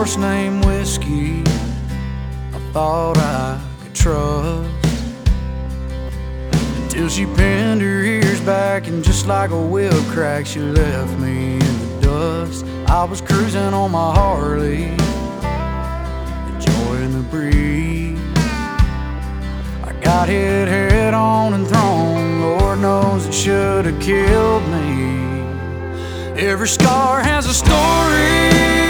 horse named Whiskey I thought I could trust, until she pinned her ears back and just like a wheel crack, she left me in the dust. I was cruising on my Harley, enjoying the breeze. I got hit head on and thrown, Lord knows it should have killed me. Every scar has a story,